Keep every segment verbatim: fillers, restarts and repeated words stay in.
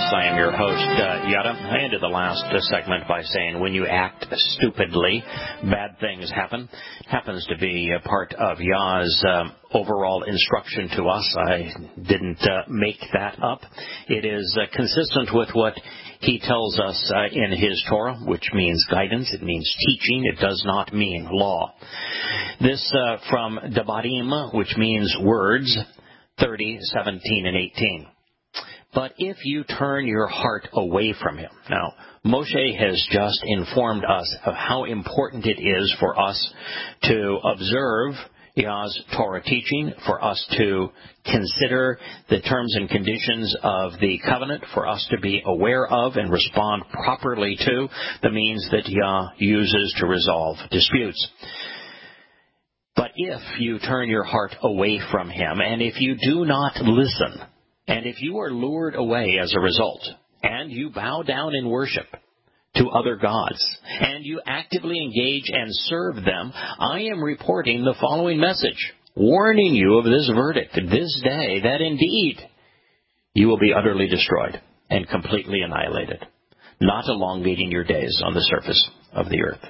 I am your host, uh, Yada. I ended the last uh, segment by saying when you act stupidly, bad things happen. Happens to be a part of Yah's um, overall instruction to us. I didn't uh, make that up. It is uh, consistent with what he tells us uh, in his Torah, which means guidance. It means teaching. It does not mean law. This uh, from Debarim, which means words, thirty, seventeen, and eighteen. But if you turn your heart away from him. Now, Moshe has just informed us of how important it is for us to observe Yah's Torah teaching, for us to consider the terms and conditions of the covenant, for us to be aware of and respond properly to the means that Yah uses to resolve disputes. But if you turn your heart away from him, and if you do not listen, and if you are lured away as a result, and you bow down in worship to other gods, and you actively engage and serve them, I am reporting the following message, warning you of this verdict this day, that indeed you will be utterly destroyed and completely annihilated, not elongating your days on the surface of the earth.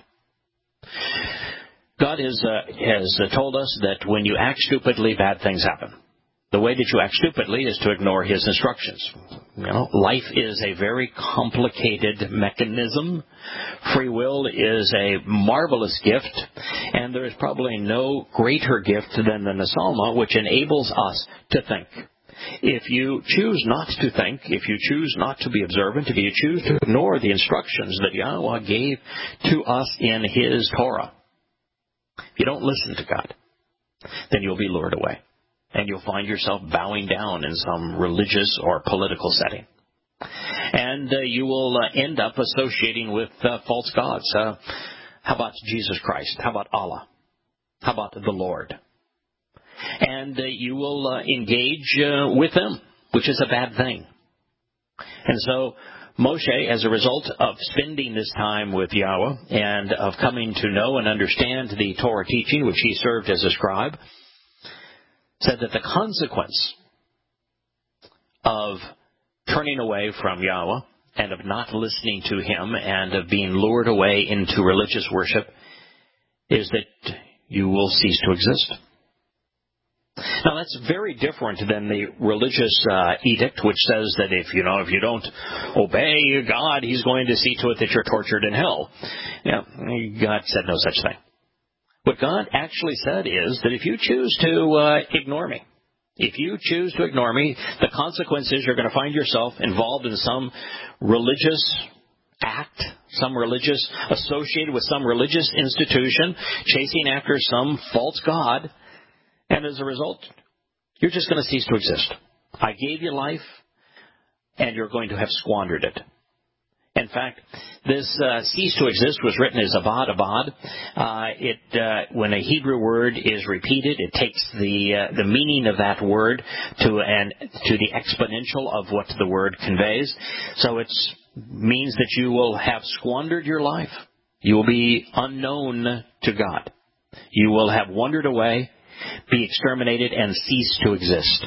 God has, uh, has uh, told us that when you act stupidly, bad things happen. The way that you act stupidly is to ignore his instructions. You know, life is a very complicated mechanism. Free will is a marvelous gift, and there is probably no greater gift than the Nesalma, which enables us to think. If you choose not to think, if you choose not to be observant, if you choose to ignore the instructions that Yahweh gave to us in his Torah, if you don't listen to God, then you'll be lured away. And you'll find yourself bowing down in some religious or political setting. And uh, you will uh, end up associating with uh, false gods. Uh, how about Jesus Christ? How about Allah? How about the Lord? And uh, you will uh, engage uh, with them, which is a bad thing. And so Moshe, as a result of spending this time with Yahweh and of coming to know and understand the Torah teaching, which he served as a scribe, said that the consequence of turning away from Yahweh and of not listening to him and of being lured away into religious worship is that you will cease to exist. Now, that's very different than the religious uh, edict, which says that if you know if you don't obey God, he's going to see to it that you're tortured in hell. Yeah, God said no such thing. What God actually said is that if you choose to uh, ignore me, if you choose to ignore me, the consequence is you're going to find yourself involved in some religious act, some religious, associated with some religious institution, chasing after some false god, and as a result, you're just going to cease to exist. I gave you life, and you're going to have squandered it. In fact, this uh, cease to exist was written as abad, abad. Uh, it, uh, when a Hebrew word is repeated, it takes the uh, the meaning of that word to an to the exponential of what the word conveys. So it means that you will have squandered your life. You will be unknown to God. You will have wandered away, be exterminated, and cease to exist.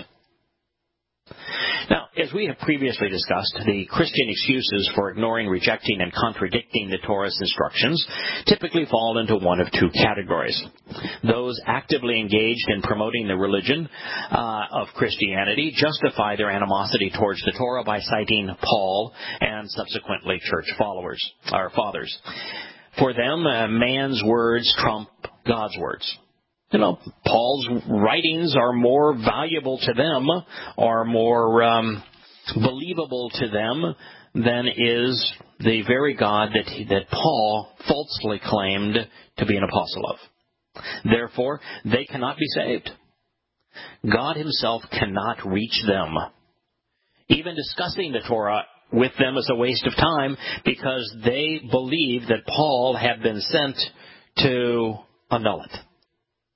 Now, as we have previously discussed, the Christian excuses for ignoring, rejecting, and contradicting the Torah's instructions typically fall into one of two categories. Those actively engaged in promoting the religion uh, of Christianity justify their animosity towards the Torah by citing Paul and subsequently church followers or fathers. For them, uh, man's words trump God's words. You know, Paul's writings are more valuable to them, are more um, believable to them than is the very God that he, that Paul falsely claimed to be an apostle of. Therefore, they cannot be saved. God himself cannot reach them. Even discussing the Torah with them is a waste of time because they believe that Paul had been sent to annul it.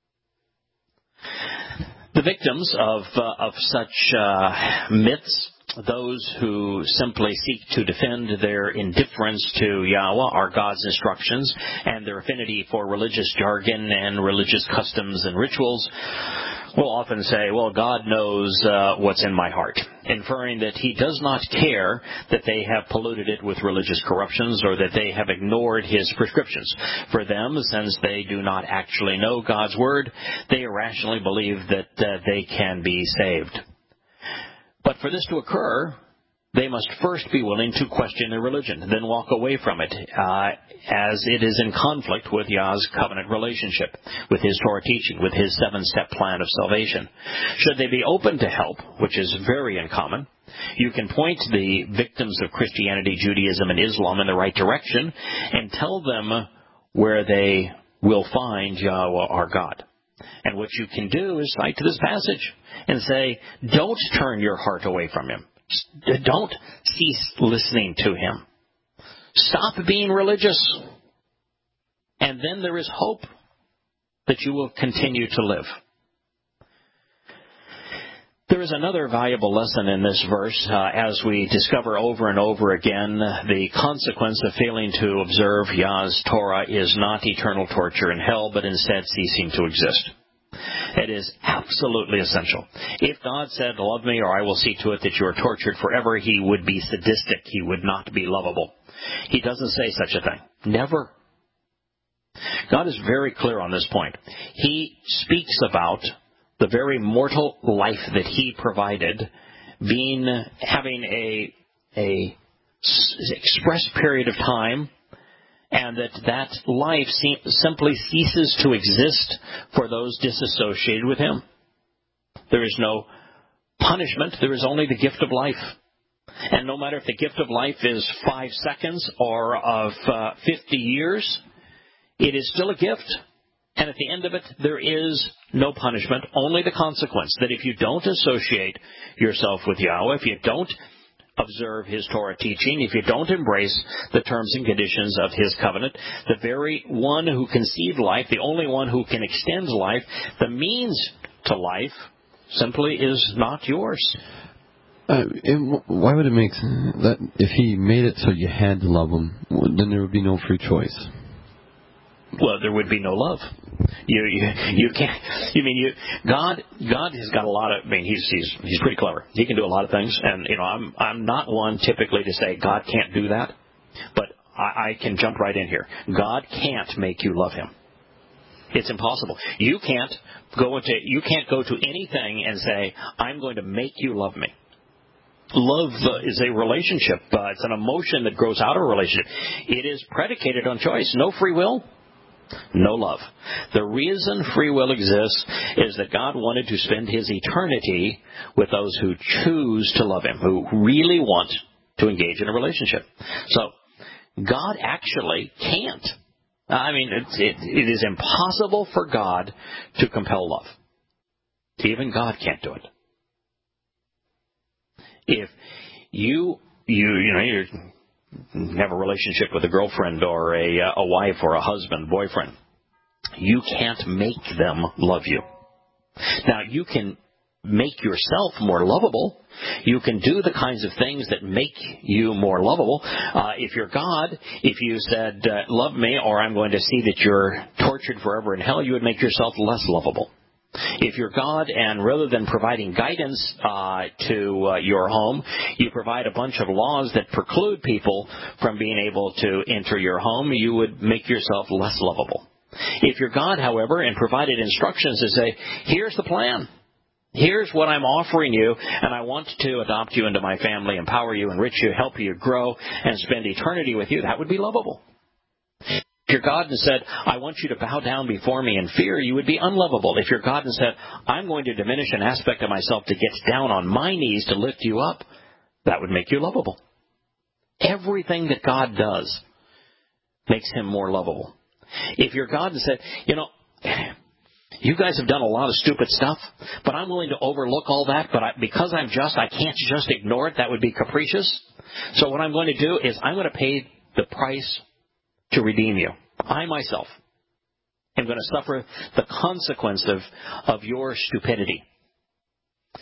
The victims of uh, of such uh, myths those who simply seek to defend their indifference to Yahweh, our God's instructions, and their affinity for religious jargon and religious customs and rituals, will often say, well, God knows uh, what's in my heart, inferring that he does not care that they have polluted it with religious corruptions or that they have ignored his prescriptions. For them, since they do not actually know God's word, they irrationally believe that uh, they can be saved. But for this to occur, they must first be willing to question their religion, then walk away from it, uh, as it is in conflict with Yah's covenant relationship, with his Torah teaching, with his seven-step plan of salvation. Should they be open to help, which is very uncommon, you can point the victims of Christianity, Judaism, and Islam in the right direction and tell them where they will find Yahweh our God. And what you can do is cite to this passage and say, don't turn your heart away from him. Don't cease listening to him. Stop being religious. And then there is hope that you will continue to live. There is another valuable lesson in this verse uh, as we discover over and over again the consequence of failing to observe Yah's Torah is not eternal torture in hell, but instead ceasing to exist. It is absolutely essential. If God said, love me or I will see to it that you are tortured forever, he would be sadistic. He would not be lovable. He doesn't say such a thing. Never. God is very clear on this point. He speaks about the very mortal life that he provided being, having a, a express period of time, and that that life simply ceases to exist for those disassociated with him. There is no punishment. There is only the gift of life. And no matter if the gift of life is five seconds or of uh, fifty years, it is still a gift. And at the end of it, there is no punishment, only the consequence that if you don't associate yourself with Yahweh, if you don't observe his Torah teaching, if you don't embrace the terms and conditions of his covenant, the very one who conceived life, the only one who can extend life, the means to life, simply is not yours. Uh, and why would it make sense that if he made it so you had to love him, then there would be no free choice? Well, there would be no love. You, you, you can't. You mean you? God, God has got a lot of. I mean, he's he's he's pretty clever. He can do a lot of things, and you know, I'm I'm not one typically to say God can't do that, but I, I can jump right in here. God can't make you love him. It's impossible. You can't go into. You can't go to anything and say, I'm going to make you love me. Love uh, is a relationship. Uh, it's an emotion that grows out of a relationship. It is predicated on choice. No free will. No love. The reason free will exists is that God wanted to spend his eternity with those who choose to love him, who really want to engage in a relationship. So, God actually can't. I mean, it, it, it is impossible for God to compel love. Even God can't do it. If you, you, you know, you're... have a relationship with a girlfriend or a, a wife or a husband, boyfriend, you can't make them love you. Now, you can make yourself more lovable. You can do the kinds of things that make you more lovable. Uh, if you're God, if you said, uh, love me or I'm going to see that you're tortured forever in hell, you would make yourself less lovable. If you're God and rather than providing guidance uh, to uh, your home, you provide a bunch of laws that preclude people from being able to enter your home, you would make yourself less lovable. If you're God, however, and provided instructions to say, here's the plan. Here's what I'm offering you, and I want to adopt you into my family, empower you, enrich you, help you grow, and spend eternity with you, that would be lovable. If you're God and said, I want you to bow down before me in fear, you would be unlovable. If you're God and said, I'm going to diminish an aspect of myself to get down on my knees to lift you up, that would make you lovable. Everything that God does makes him more lovable. If you're God and said, you know, you guys have done a lot of stupid stuff, but I'm willing to overlook all that, but I, because I'm just, I can't just ignore it. That would be capricious. So what I'm going to do is I'm going to pay the price to redeem you. I myself am going to suffer the consequence of, of your stupidity.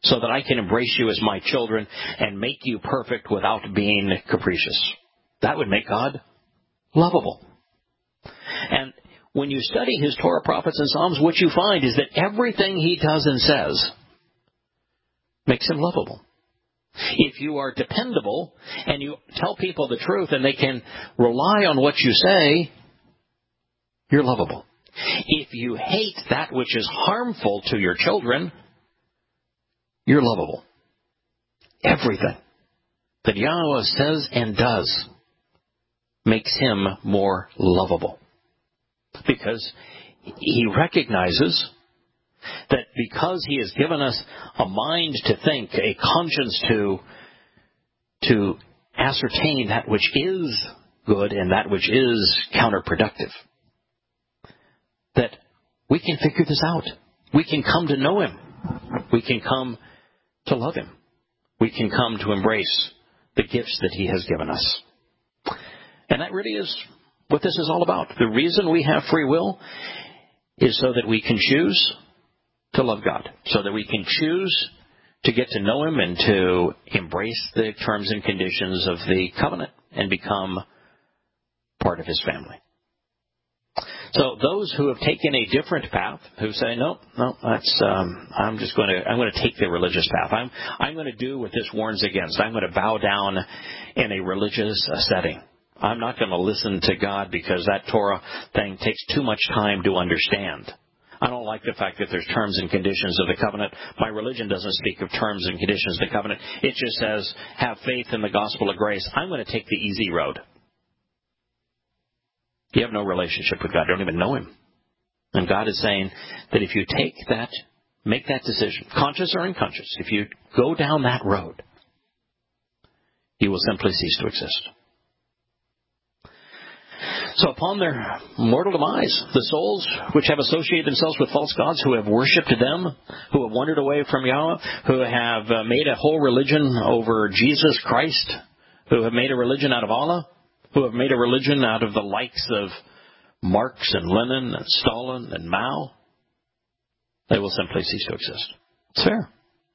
so that I can embrace you as my children and make you perfect without being capricious. That would make God lovable. And when you study his Torah, prophets, and Psalms, what you find is that everything he does and says makes him lovable. If you are dependable and you tell people the truth and they can rely on what you say, you're lovable. If you hate that which is harmful to your children, you're lovable. Everything that Yahweh says and does makes him more lovable. Because he recognizes that because he has given us a mind to think, a conscience to, to ascertain that which is good and that which is counterproductive, that we can figure this out. We can come to know him. We can come to love him. We can come to embrace the gifts that he has given us. And that really is what this is all about. The reason we have free will is so that we can choose to love God, so that we can choose to get to know him and to embrace the terms and conditions of the covenant and become part of his family. So those who have taken a different path, who say, no, no, that's, um, I'm just going to, I'm going to take the religious path. I'm, I'm going to do what this warns against. I'm going to bow down in a religious setting. I'm not going to listen to God because that Torah thing takes too much time to understand. I don't like the fact that there's terms and conditions of the covenant. My religion doesn't speak of terms and conditions of the covenant. It just says, have faith in the gospel of grace. I'm going to take the easy road. You have no relationship with God. You don't even know him. And God is saying that if you take that, make that decision, conscious or unconscious, if you go down that road, you will simply cease to exist. So upon their mortal demise, the souls which have associated themselves with false gods, who have worshipped them, who have wandered away from Yahweh, who have uh, made a whole religion over Jesus Christ, who have made a religion out of Allah, who have made a religion out of the likes of Marx and Lenin and Stalin and Mao, they will simply cease to exist. It's fair.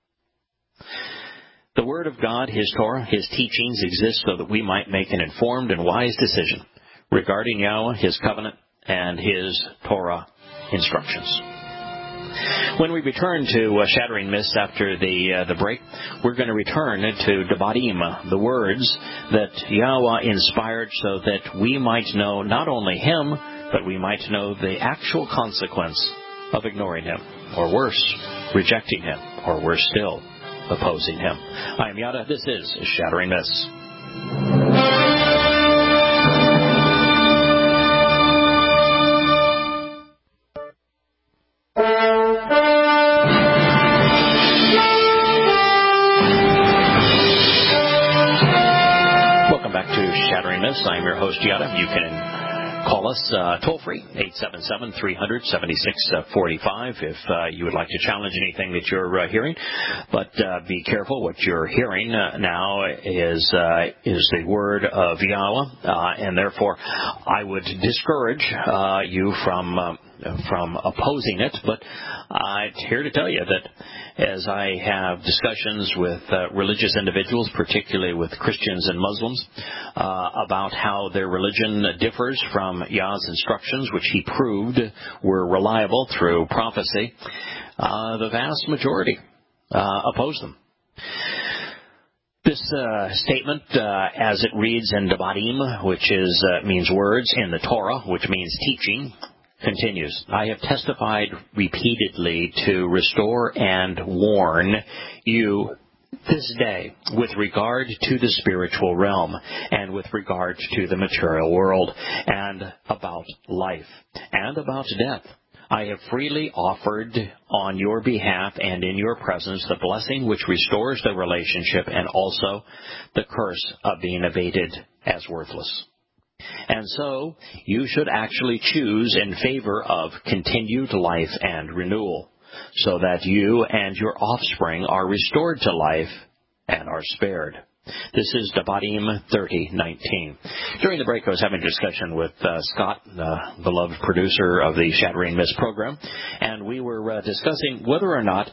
The Word of God, his Torah, his teachings exist so that we might make an informed and wise decision regarding Yahweh, his covenant, and his Torah instructions. When we return to uh, Shattering Myths after the uh, the break, we're going to return to Devarim, the words that Yahweh inspired so that we might know not only him, but we might know the actual consequence of ignoring him, or worse, rejecting him, or worse still, opposing him. I am Yada. This is Shattering Myths. I'm your host, Yada. You can call us uh, toll-free, eight seven seven, three hundred, seventy-six forty-five, if uh, you would like to challenge anything that you're uh, hearing. But uh, be careful. What you're hearing uh, now is uh, is the word of Yahweh, uh, and therefore I would discourage uh, you from uh, from opposing it. But I'm here to tell you that as I have discussions with uh, religious individuals, particularly with Christians and Muslims, uh, about how their religion differs from Yah's instructions, which he proved were reliable through prophecy, uh, the vast majority uh, oppose them. This uh, statement, uh, as it reads in Devarim, which is uh, means words, in the Torah, which means teaching, continues. I have testified repeatedly to restore and warn you this day with regard to the spiritual realm and with regard to the material world and about life and about death. I have freely offered on your behalf and in your presence the blessing which restores the relationship and also the curse of being evaded as worthless. And so you should actually choose in favor of continued life and renewal, so that you and your offspring are restored to life and are spared. This is Devarim thirty nineteen. During the break, I was having a discussion with uh, Scott, the beloved producer of the Shattering Myths program, and we were uh, discussing whether or not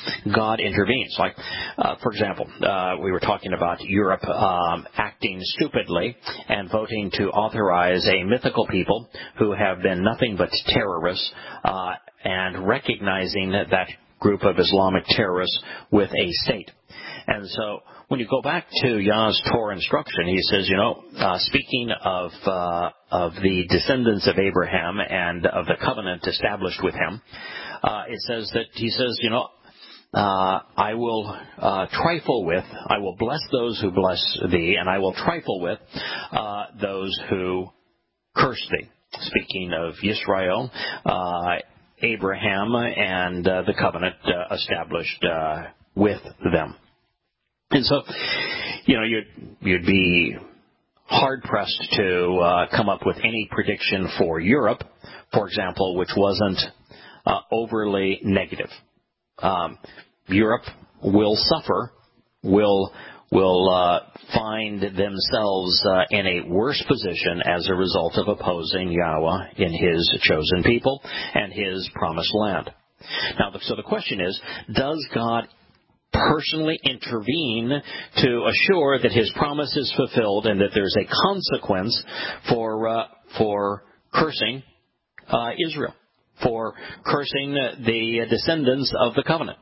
God intervenes. Like, uh, for example, uh, we were talking about Europe um, acting stupidly and voting to authorize a mythical people who have been nothing but terrorists uh, and recognizing that, that group of Islamic terrorists with a state. And so when you go back to Yah's Torah instruction, he says, you know, uh, speaking of uh, of the descendants of Abraham and of the covenant established with him, uh, it says that he says, you know, uh, I will uh, trifle with, I will bless those who bless thee, and I will trifle with uh, those who curse thee. Speaking of Yisrael, uh, Abraham, and uh, the covenant uh, established uh, with them. And so, you know, you'd, you'd be hard-pressed to uh, come up with any prediction for Europe, for example, which wasn't uh, overly negative. Um, Europe will suffer, will will uh, find themselves uh, in a worse position as a result of opposing Yahweh in His chosen people and His promised land. Now, so the question is, does God personally intervene to assure that His promise is fulfilled and that there's a consequence for uh, for cursing uh, Israel, for cursing the descendants of the covenant?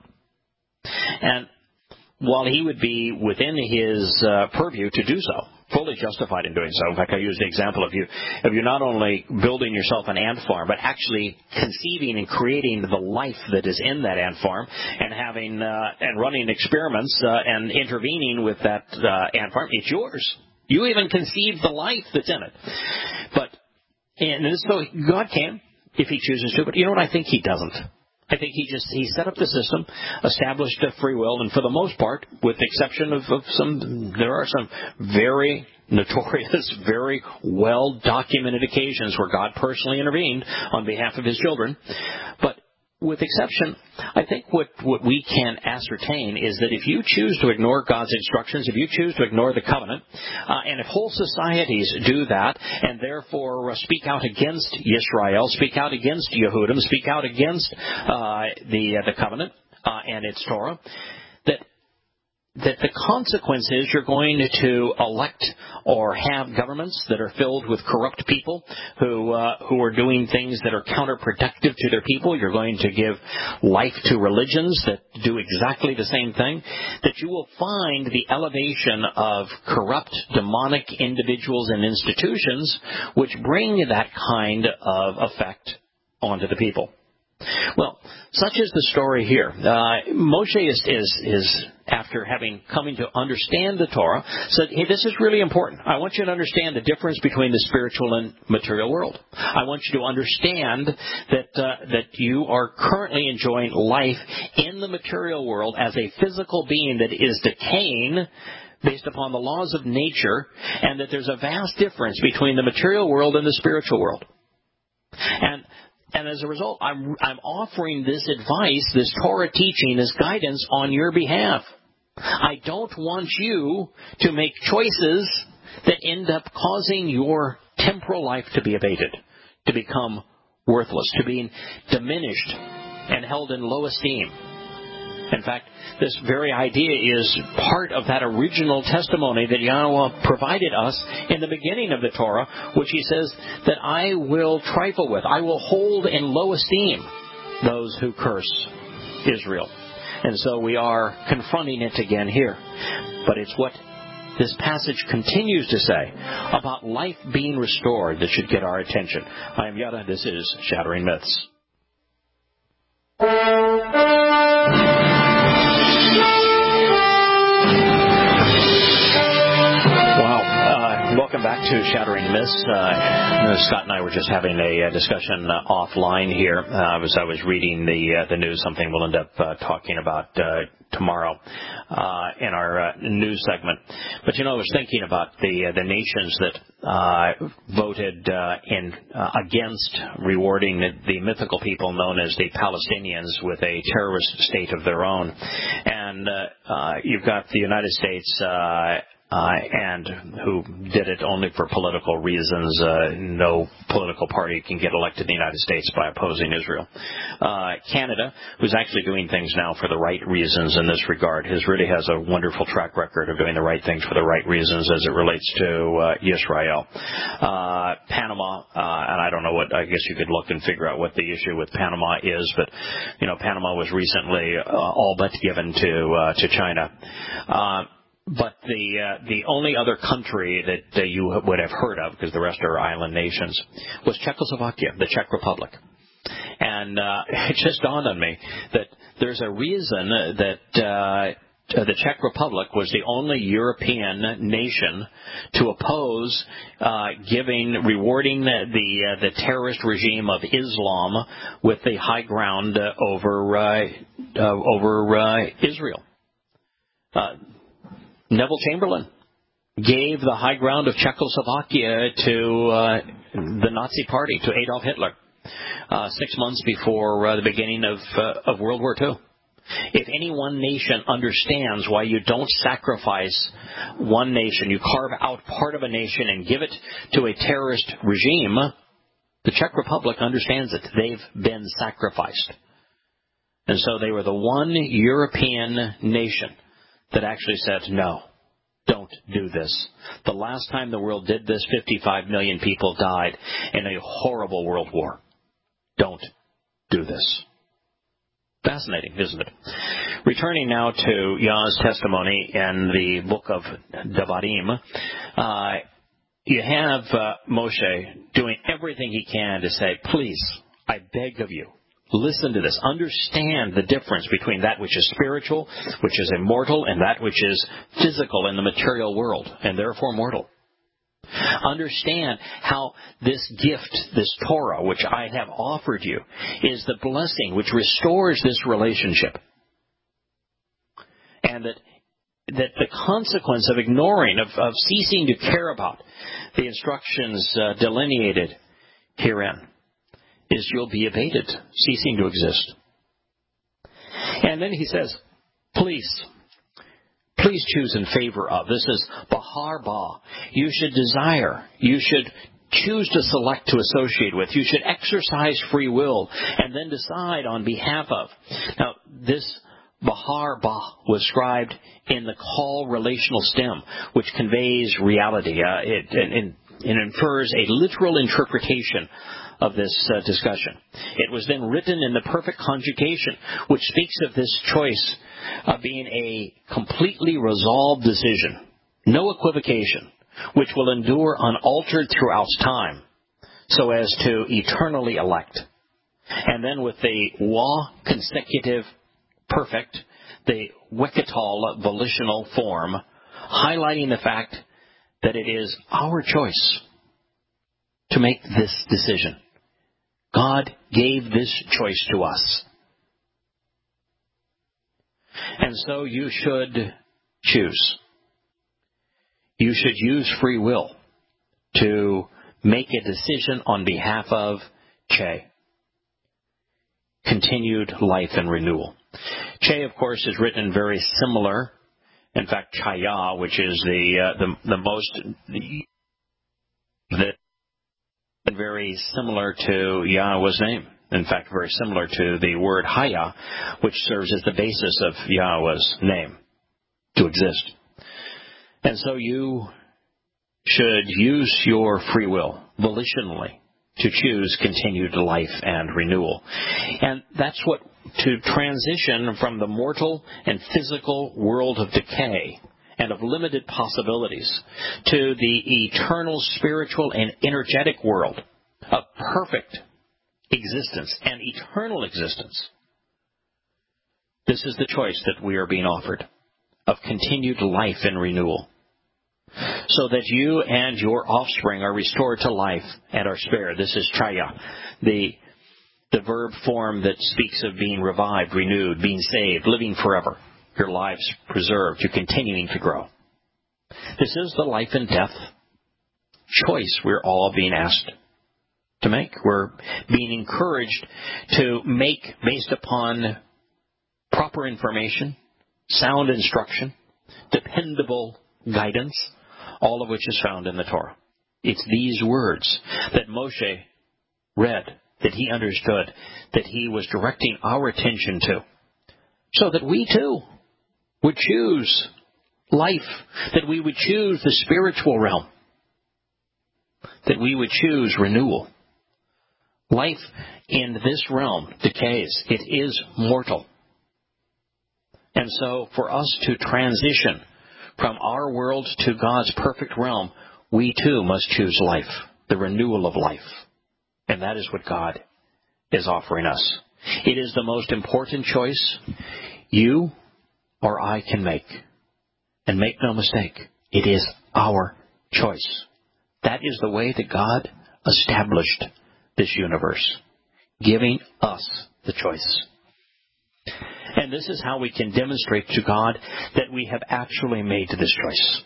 And while He would be within His uh, purview to do so, fully justified in doing so. In fact, I use the example of you of you not only building yourself an ant farm, but actually conceiving and creating the life that is in that ant farm, and having uh, and running experiments uh, and intervening with that uh, ant farm. It's yours. You even conceived the life that's in it. But and so God can, if He chooses to. But you know what? I think He doesn't. I think he just he set up the system, established a free will, and for the most part, with the exception of, of some, there are some very notorious, very well-documented occasions where God personally intervened on behalf of His children. But with exception, I think what, what we can ascertain is that if you choose to ignore God's instructions, if you choose to ignore the covenant, uh, and if whole societies do that and therefore uh, speak out against Yisrael, speak out against Yehudim, speak out against uh, the uh, the covenant uh, and its Torah, that that the consequence is you're going to elect or have governments that are filled with corrupt people who uh, who are doing things that are counterproductive to their people. You're going to give life to religions that do exactly the same thing. That you will find the elevation of corrupt, demonic individuals and institutions which bring that kind of effect onto the people. Well, such is the story here. Uh, Moshe is, is, is, after having coming to understand the Torah, said, hey, this is really important. I want you to understand the difference between the spiritual and material world. I want you to understand that uh, that you are currently enjoying life in the material world as a physical being that is decaying based upon the laws of nature, and that there's a vast difference between the material world and the spiritual world. And And as a result, I'm, I'm offering this advice, this Torah teaching, this guidance on your behalf. I don't want you to make choices that end up causing your temporal life to be abated, to become worthless, to be diminished and held in low esteem. In fact, this very idea is part of that original testimony that Yahweh provided us in the beginning of the Torah, which He says that I will trifle with, I will hold in low esteem those who curse Israel. And so we are confronting it again here. But it's what this passage continues to say about life being restored that should get our attention. I am Yada. This is Shattering Myths. Welcome back to Shattering Myths. Uh, Scott and I were just having a, a discussion uh, offline here. Uh, as I was reading the uh, the news, something we'll end up uh, talking about uh, tomorrow uh, in our uh, news segment. But you know, I was thinking about the uh, the nations that uh, voted uh, in uh, against rewarding the, the mythical people known as the Palestinians with a terrorist state of their own, and uh, uh, you've got the United States. Uh, uh, and who did it only for political reasons. Uh, no political party can get elected in the United States by opposing Israel. Uh, Canada, who's actually doing things now for the right reasons in this regard, has really has a wonderful track record of doing the right things for the right reasons as it relates to uh, Israel. Uh, Panama, uh, and I don't know what, I guess you could look and figure out what the issue with Panama is, but, you know, Panama was recently uh, all but given to, uh, to China. Uh, But the uh, the only other country that uh, you would have heard of, because the rest are island nations, was Czechoslovakia, the Czech Republic. And uh, it just dawned on me that there's a reason that uh, the Czech Republic was the only European nation to oppose uh, giving, rewarding the the, uh, the terrorist regime of Islam with the high ground uh, over uh, uh, over uh, Israel. Uh, Neville Chamberlain gave the high ground of Czechoslovakia to uh, the Nazi Party, to Adolf Hitler, uh, six months before uh, the beginning of, uh, of World War Two. If any one nation understands why you don't sacrifice one nation, you carve out part of a nation and give it to a terrorist regime, the Czech Republic understands it. They've been sacrificed. And so they were the one European nation that actually said, no, don't do this. The last time the world did this, fifty-five million people died in a horrible world war. Don't do this. Fascinating, isn't it? Returning now to Yah's testimony in the book of Devarim, uh, you have uh, Moshe doing everything he can to say, please, I beg of you, listen to this. Understand the difference between that which is spiritual, which is immortal, and that which is physical in the material world, and therefore mortal. Understand how this gift, this Torah, which I have offered you, is the blessing which restores this relationship. And that that the consequence of ignoring, of, of ceasing to care about the instructions uh, delineated herein, is you'll be abated, ceasing to exist. And then he says, please, please choose in favor of. This is Bahar Ba. You should desire, you should choose to select to associate with. You should exercise free will and then decide on behalf of. Now, this Bahar Ba was scribed in the call relational stem, which conveys reality. Uh, it, it, it infers a literal interpretation of this uh, discussion. It was then written in the perfect conjugation, which speaks of this choice uh, being a completely resolved decision, no equivocation, which will endure unaltered throughout time, so as to eternally elect. And then with the wa consecutive perfect, the wekatal volitional form, highlighting the fact that it is our choice to make this decision. God gave this choice to us. And so you should choose. You should use free will to make a decision on behalf of Che. Continued life and renewal. Che, of course, is written very similar. In fact, Chaya, which is the uh, the, the most the, the very similar to Yahweh's name. In fact, very similar to the word Haya, which serves as the basis of Yahweh's name to exist. And so you should use your free will volitionally to choose continued life and renewal. And that's what, to transition from the mortal and physical world of decay and of limited possibilities to the eternal spiritual and energetic world of perfect existence and eternal existence. This is the choice that we are being offered, of continued life and renewal, so that you and your offspring are restored to life and are spared. This is chaya, the the verb form that speaks of being revived, renewed, being saved, living forever, your lives preserved, you continuing to grow. This is the life and death choice we're all being asked to make. We're being encouraged to make based upon proper information, sound instruction, dependable guidance, all of which is found in the Torah. It's these words that Moshe read, that he understood, that he was directing our attention to, so that we too would choose life, that we would choose the spiritual realm, that we would choose renewal. Life in this realm decays. It is mortal. And so for us to transition from our world to God's perfect realm, we too must choose life, the renewal of life. And that is what God is offering us. It is the most important choice you or I can make. And make no mistake, it is our choice. That is the way that God established this universe, giving us the choice. And this is how we can demonstrate to God that we have actually made this choice.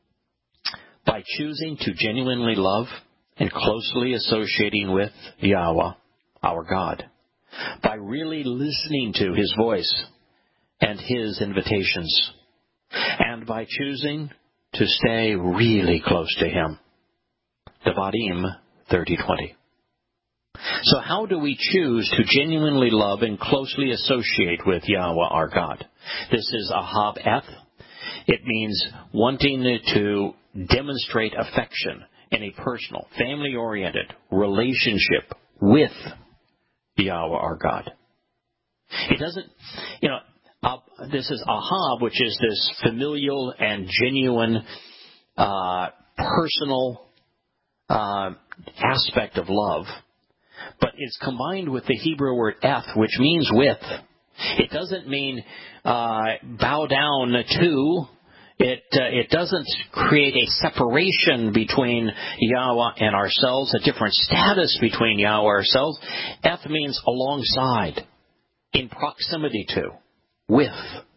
By choosing to genuinely love and closely associating with Yahweh, our God. By really listening to His voice and His invitations. And by choosing to stay really close to Him. Devarim thirty twenty. So how do we choose to genuinely love and closely associate with Yahweh our God? This is ahab eth. It means wanting to demonstrate affection in a personal, family-oriented relationship with Yahweh our God. It doesn't, you know, uh, this is ahab, which is this familial and genuine, uh, personal uh, aspect of love. But it's combined with the Hebrew word eth, which means with. It doesn't mean uh, bow down to. It uh, it doesn't create a separation between Yahweh and ourselves, a different status between Yahweh and ourselves. Eth means alongside, in proximity to, with,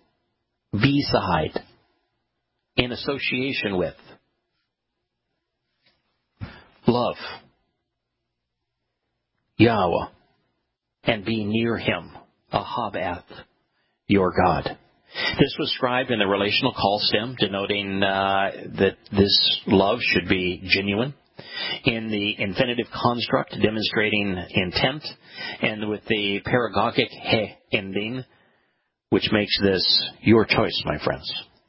beside, in association with. Love Yahweh and be near Him, ahab eth, your God. This was scribed in the relational call stem, denoting uh, that this love should be genuine. In the infinitive construct, demonstrating intent. And with the paragogic he ending, which makes this your choice, my friends.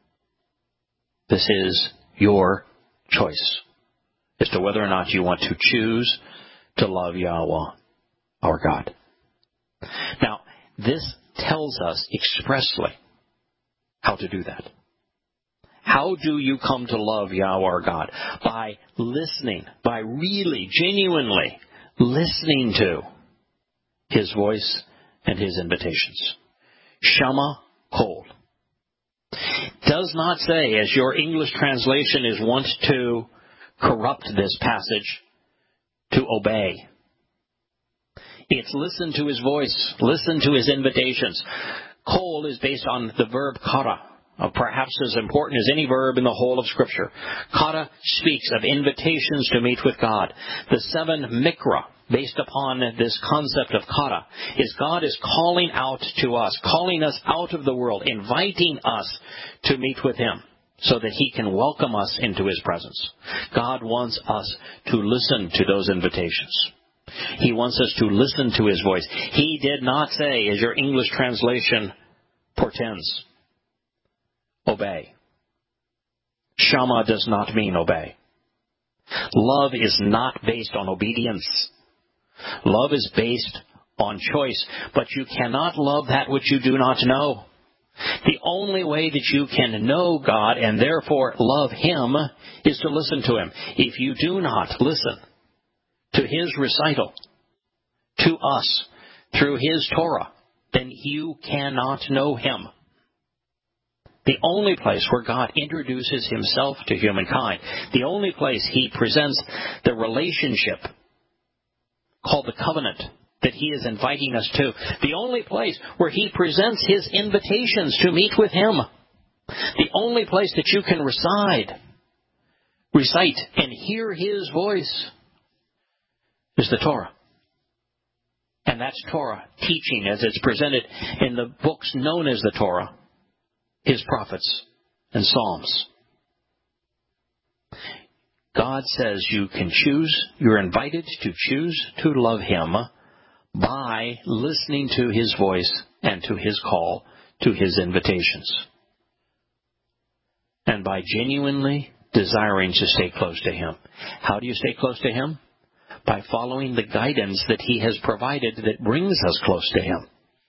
This is your choice as to whether or not you want to choose to love Yahweh, our God. Now, this tells us expressly how to do that. How do you come to love Yahweh, our God? By listening, by really, genuinely listening to His voice and His invitations. Shama Kol. Does not say, as your English translation is wont to corrupt this passage, to obey. It's listen to His voice, listen to His invitations. Kol is based on the verb kara, perhaps as important as any verb in the whole of Scripture. Kara speaks of invitations to meet with God. The seven mikra, based upon this concept of kara, is God is calling out to us, calling us out of the world, inviting us to meet with Him, so that He can welcome us into His presence. God wants us to listen to those invitations. He wants us to listen to His voice. He did not say, as your English translation portends, obey. Shama does not mean obey. Love is not based on obedience. Love is based on choice. But you cannot love that which you do not know. The only way that you can know God and therefore love Him is to listen to Him. If you do not listen to His recital to us through His Torah, then you cannot know Him. The only place where God introduces Himself to humankind, the only place He presents the relationship called the covenant that He is inviting us to, the only place where He presents His invitations to meet with Him, the only place that you can reside, recite, and hear His voice is the Torah. And that's Torah teaching as it's presented in the books known as the Torah, His prophets and Psalms. God says you can choose, you're invited to choose to love Him by listening to His voice and to His call, to His invitations. And by genuinely desiring to stay close to Him. How do you stay close to Him? By following the guidance that He has provided that brings us close to Him.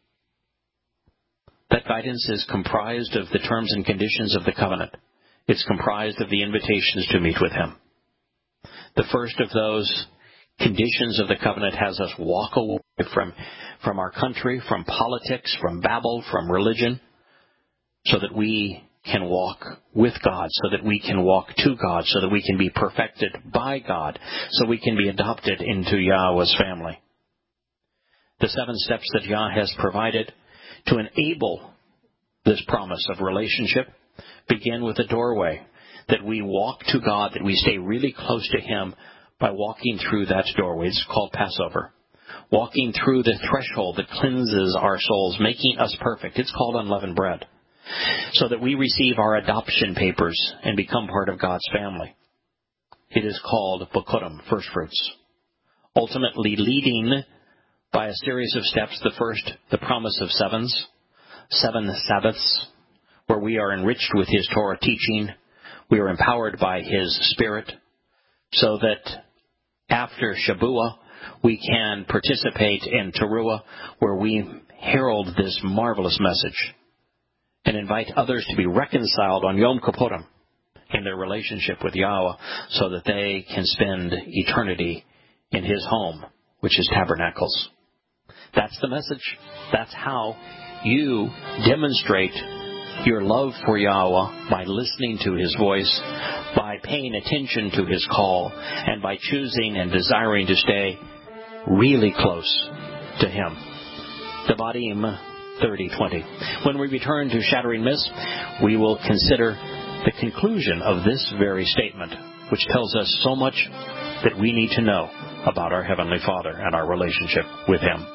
That guidance is comprised of the terms and conditions of the covenant. It's comprised of the invitations to meet with Him. The first of those conditions of the covenant has us walk away from, from our country, from politics, from Babel, from religion, so that we can walk with God, so that we can walk to God, so that we can be perfected by God, so we can be adopted into Yahweh's family. The seven steps that Yah has provided to enable this promise of relationship begin with a doorway, that we walk to God, that we stay really close to Him by walking through that doorway. It's called Passover. Walking through the threshold that cleanses our souls, making us perfect. It's called unleavened bread. So that we receive our adoption papers and become part of God's family. It is called Bokurim, first fruits. Ultimately leading by a series of steps. The first, the promise of sevens, seven Sabbaths, where we are enriched with His Torah teaching. We are empowered by His Spirit, so that after Shabuah, we can participate in Teruah, where we herald this marvelous message and invite others to be reconciled on Yom Kippurim in their relationship with Yahweh, so that they can spend eternity in His home, which is tabernacles. That's the message. That's how you demonstrate your love for Yahweh, by listening to His voice, by paying attention to His call, and by choosing and desiring to stay really close to Him. Devarim thirty twenty. When we return to Shattering Myths, we will consider the conclusion of this very statement, which tells us so much that we need to know about our Heavenly Father and our relationship with Him.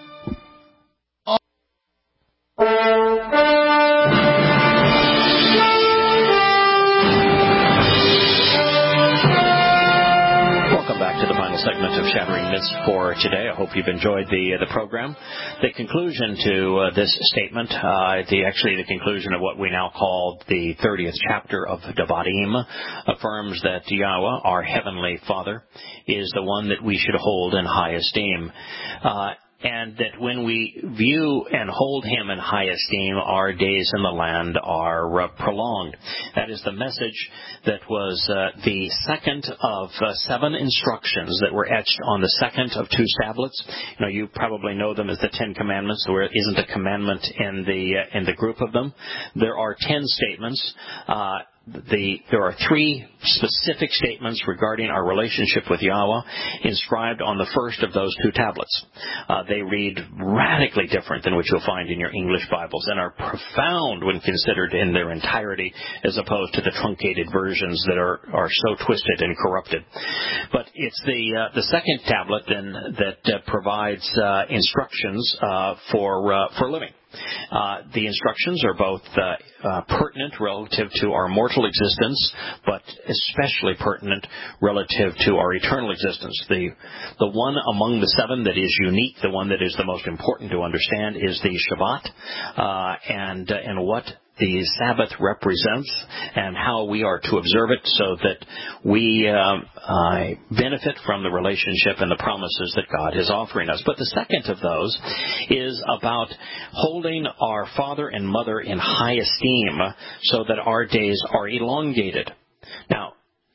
Segment of Shattering Myths for today. I hope you've enjoyed the uh, the program. The conclusion to uh, this statement, uh, the actually the conclusion of what we now call the thirtieth chapter of Devarim, affirms that Yahweh, our Heavenly Father, is the one that we should hold in high esteem. Uh, And that when we view and hold Him in high esteem, our days in the land are uh, prolonged. That is the message that was uh, the second of uh, seven instructions that were etched on the second of two tablets. You know, you probably know them as the Ten Commandments. There isn't a commandment in the uh, in the group of them. There are ten statements. Uh, The, there are three specific statements regarding our relationship with Yahweh inscribed on the first of those two tablets. Uh, they read radically different than what you'll find in your English Bibles, and are profound when considered in their entirety, as opposed to the truncated versions that are, are so twisted and corrupted. But it's the uh, the second tablet then that uh, provides uh, instructions uh, for uh, for living. Uh, the instructions are both uh, uh, pertinent relative to our mortal existence, but especially pertinent relative to our eternal existence. The the one among the seven that is unique, the one that is the most important to understand, is the Shabbat, uh, and uh, and what the Sabbath represents, and how we are to observe it, so that we um, uh, benefit from the relationship and the promises that God is offering us. But the second of those is about holding our father and mother in high esteem, so that our days are elongated. Now,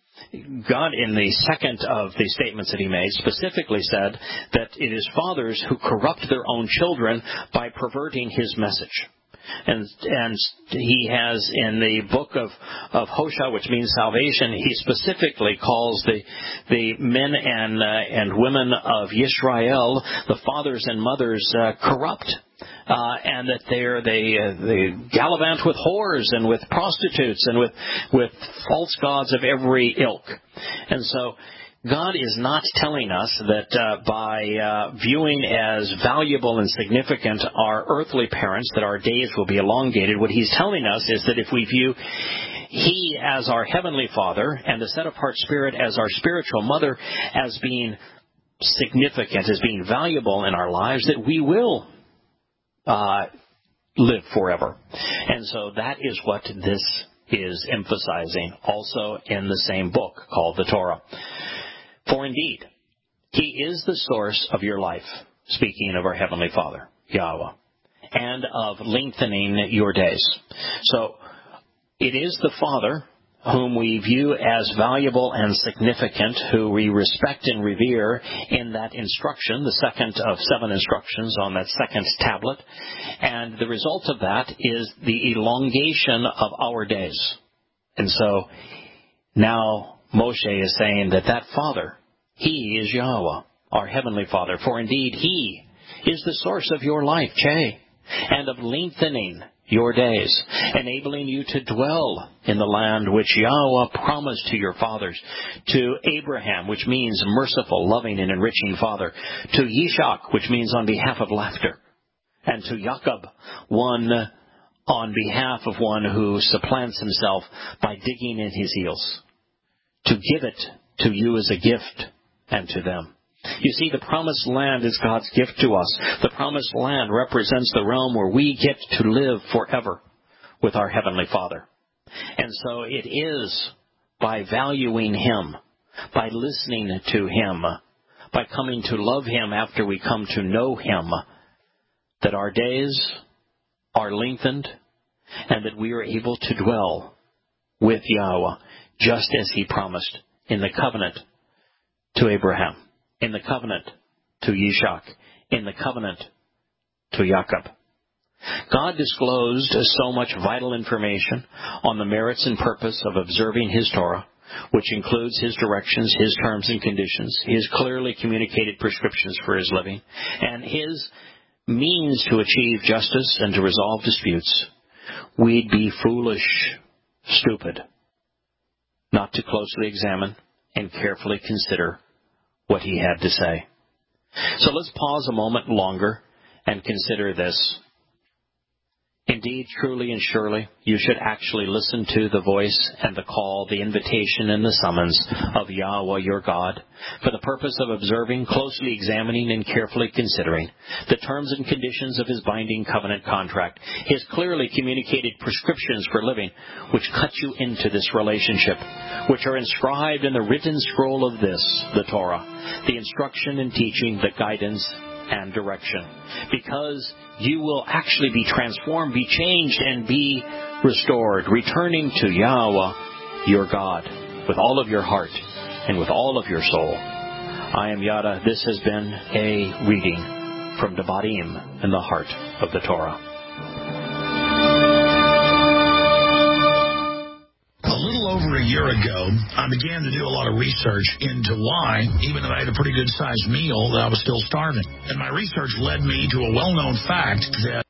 God, in the second of the statements that He made, specifically said that it is fathers who corrupt their own children by perverting His message. And and he has in the book of, of Hosea, which means salvation, he specifically calls the the men and uh, and women of Yisrael, the fathers and mothers, uh, corrupt. Uh, and that they're, they uh, they gallivant with whores and with prostitutes and with with false gods of every ilk. And so God is not telling us that uh, by uh, viewing as valuable and significant our earthly parents, that our days will be elongated. What He's telling us is that if we view He as our Heavenly Father and the set-apart Spirit as our spiritual mother as being significant, as being valuable in our lives, that we will uh, live forever. And so that is what this is emphasizing, also in the same book called the Torah. For indeed, He is the source of your life, speaking of our Heavenly Father, Yahweh, and of lengthening your days. So it is the Father whom we view as valuable and significant, who we respect and revere in that instruction, the second of seven instructions on that second tablet. And the result of that is the elongation of our days. And so now Moshe is saying that that Father, He is Yahweh, our Heavenly Father. For indeed, He is the source of your life, Che, and of lengthening your days, enabling you to dwell in the land which Yahweh promised to your fathers, to Abraham, which means merciful, loving, and enriching father, to Yishak, which means on behalf of laughter, and to Jacob, one on behalf of one who supplants himself by digging in his heels, to give it to you as a gift and to them. You see, the promised land is God's gift to us. The promised land represents the realm where we get to live forever with our Heavenly Father. And so it is by valuing Him, by listening to Him, by coming to love Him after we come to know Him, that our days are lengthened and that we are able to dwell with Yahweh, just as He promised in the covenant to Abraham, in the covenant to Yishak, in the covenant to Jacob. God disclosed so much vital information on the merits and purpose of observing His Torah, which includes His directions, His terms and conditions, His clearly communicated prescriptions for His living, and His means to achieve justice and to resolve disputes. We'd be foolish, stupid, not to closely examine and carefully consider what He had to say. So let's pause a moment longer and consider this. Indeed, truly and surely, you should actually listen to the voice and the call, the invitation and the summons of Yahweh your God, for the purpose of observing, closely examining, and carefully considering the terms and conditions of His binding covenant contract, His clearly communicated prescriptions for living, which cut you into this relationship, which are inscribed in the written scroll of this, the Torah, the instruction and teaching, the guidance and direction, because you will actually be transformed, be changed, and be restored, returning to Yahweh, your God, with all of your heart and with all of your soul. I am Yada. This has been a reading from Devarim in the heart of the Torah. Over a year ago, I began to do a lot of research into why, even though I had a pretty good-sized meal, that I was still starving. And my research led me to a well-known fact that